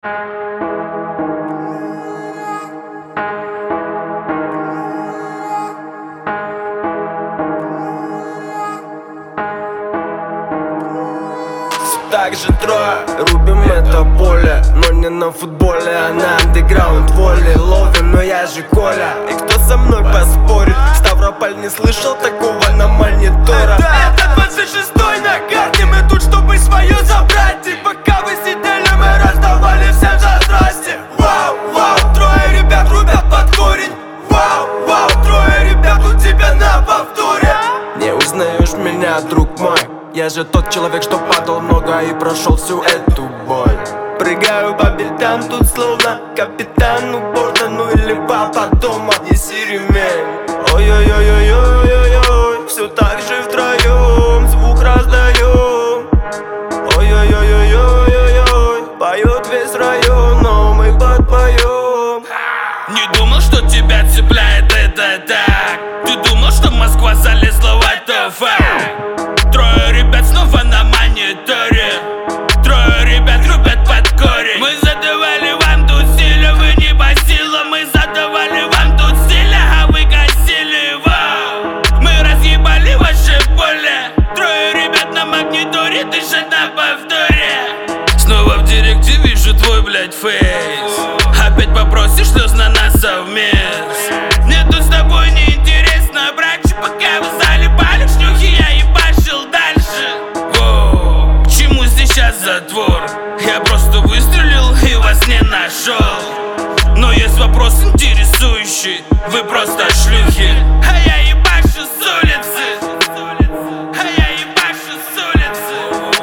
Также трое рубим это поле, но не на футболе, а на андеграунд воли. Ловим, но я же Коля, и кто со мной поспорит? Ставрополь не слышал такого на мониторах. Это 26-й на карте, мы тут, чтобы свое забрать. И пока вы сидели, мы раздавали всем за здрасте. Вау, вау, трое ребят рубят под корень. Вау, вау, трое ребят у тебя на повторе. Не узнаешь меня, друг мой, я же тот человек, что падал много и прошел всю эту боль. Прыгаю по бельтам тут словно капитан у борта, ну или папа дома. Неси ремень. Ой-ой-ой-ой-ой-ой-ой, все так же втроем звук раздаем. Ой-ой-ой-ой-ой-ой, поет весь район, но мы подпоем. Не думал, что тебя цепляет это так. Ты думал, что Москва залезла в это факт. Трое ребят снова на мониторе. Трое ребят рубят под корень. Мы задавали вам тут стиля, вы не по силам. Мы задавали вам тут стиля, а вы гасили его. Мы разъебали ваше поле. Трое ребят на магниторе, дышат на повторе. Снова в директе вижу твой, блядь, фейс. Опять попросишь слез на нас совмест. Мне тут с тобой неинтересно, братчик, пока вы залипали в шлюхи, я ебашил дальше. Воу, к чему здесь сейчас затвор? Я просто выстрелил и вас не нашел. Но есть вопрос интересующий, вы просто шлюхи, а я ебашу с улицы. А я ебашу с улицы.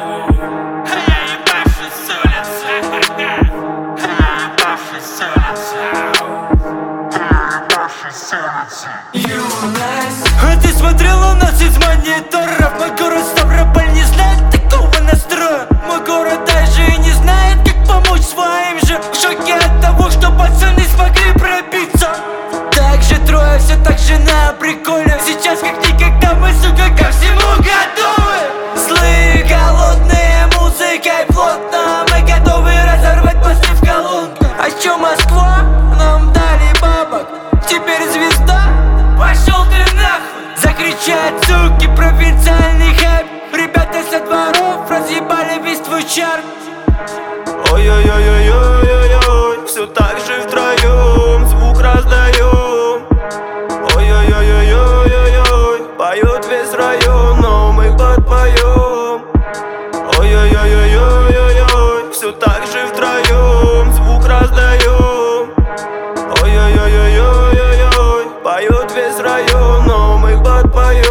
А я ебашу с улицы. А я ебашу с улицы. А ты смотрела у нас из мониторов? Мой город Ставрополь не знает такого настроя. Мой город даже и не знает, как помочь своим же. В шоке от того, что пацаны смогли пробиться. Также трое, все так же на приколе. Сейчас как никогда мы, сука, ко всему готовы. Злые, голодные, музыкой плотно. Мы готовы разорвать посты в колонках. А чё Москва? Нам дали бабок. Теперь звезда? Пошел ты нахуй! Закричат суки, провинциальный хайп. Ребята со дворов разъебали весь твой чарт. Ой-ой-ой-ой-ой-ой-ой, все так же втроем звук раздаем. Ой-ой-ой-ой-ой-ой-ой, поет весь район, но мы подпоем. Ой-ой-ой-ой-ой-ой-ой, все так же втроем звук раздаем. Ой-ой-ой-ой-ой-ой-ой, поет весь район, но мы подпоем.